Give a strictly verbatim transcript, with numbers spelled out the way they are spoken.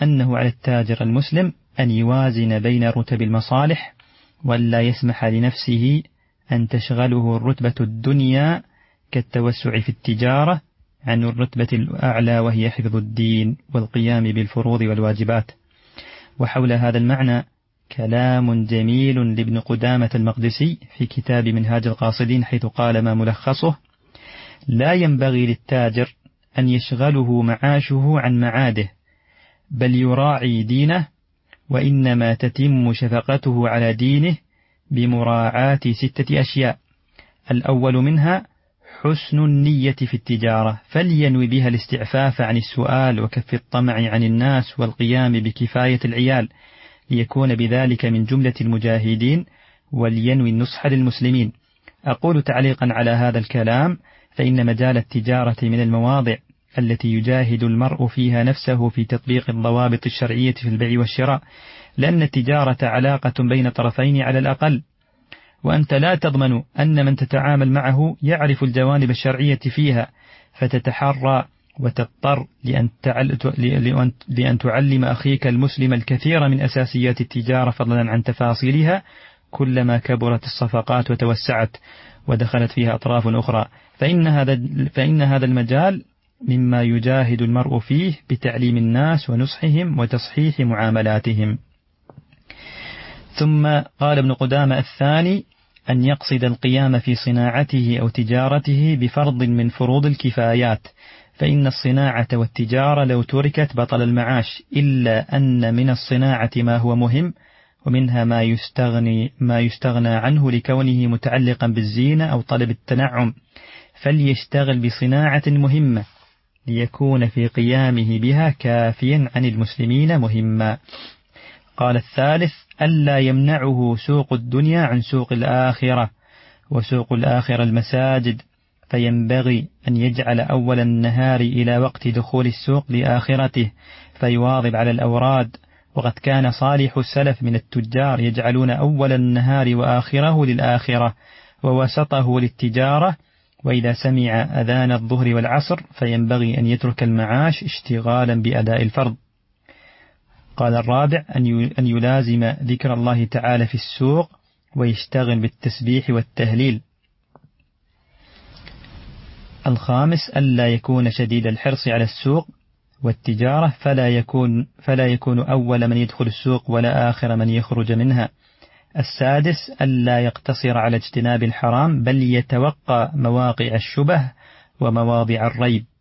أنه على التاجر المسلم أن يوازن بين رتب المصالح، ولا يسمح لنفسه أن تشغله الرتبة الدنيا كالتوسع في التجارة عن الرتبة الأعلى وهي حفظ الدين والقيام بالفروض والواجبات. وحول هذا المعنى كلام جميل لابن قدامة المقدسي في كتاب منهاج القاصدين، حيث قال ما ملخصه: لا ينبغي للتاجر أن يشغله معاشه عن معاده، بل يراعي دينه، وإنما تتم شفقته على دينه بمراعاة ستة أشياء. الأول منها حسن النية في التجارة، فلينوي بها الاستعفاف عن السؤال وكف الطمع عن الناس والقيام بكفاية العيال، ليكون بذلك من جملة المجاهدين، ولينوي النصح للمسلمين. أقول تعليقا على هذا الكلام: فإن مجال التجارة من المواضع التي يجاهد المرء فيها نفسه في تطبيق الضوابط الشرعية في البيع والشراء، لأن التجارة علاقة بين طرفين على الأقل، وأنت لا تضمن أن من تتعامل معه يعرف الجوانب الشرعية فيها، فتتحرى وتضطر لأن, لأن تعلم أخيك المسلم الكثير من أساسيات التجارة فضلا عن تفاصيلها، كلما كبرت الصفقات وتوسعت ودخلت فيها أطراف أخرى، فإن هذا, فإن هذا المجال مما يجاهد المرء فيه بتعليم الناس ونصحهم وتصحيح معاملاتهم. ثم قال ابن قدامة: الثاني أن يقصد القيام في صناعته أو تجارته بفرض من فروض الكفايات، فإن الصناعة والتجارة لو تركت بطل المعاش، إلا أن من الصناعة ما هو مهم، ومنها ما يستغني ما يستغنى عنه لكونه متعلقا بالزينة أو طلب التنعم، فليشتغل بصناعة مهمة ليكون في قيامه بها كافيا عن المسلمين مهما. قال الثالث: ألا يمنعه سوق الدنيا عن سوق الآخرة، وسوق الآخرة المساجد، فينبغي أن يجعل أول النهار إلى وقت دخول السوق لآخرته، فيواظب على الأوراد. وقد كان صالح السلف من التجار يجعلون أول النهار وآخره للآخرة، ووسطه للتجارة، وإذا سمع أذان الظهر والعصر فينبغي أن يترك المعاش اشتغالا بأداء الفرض. قال الرابع: أن يلازم ذكر الله تعالى في السوق ويشتغل بالتسبيح والتهليل. الخامس: ألا يكون شديد الحرص على السوق والتجارة، فلا يكون, فلا يكون أول من يدخل السوق ولا آخر من يخرج منها. السادس: ألا يقتصر على اجتناب الحرام، بل يتوقع مواقع الشبه ومواضع الريب.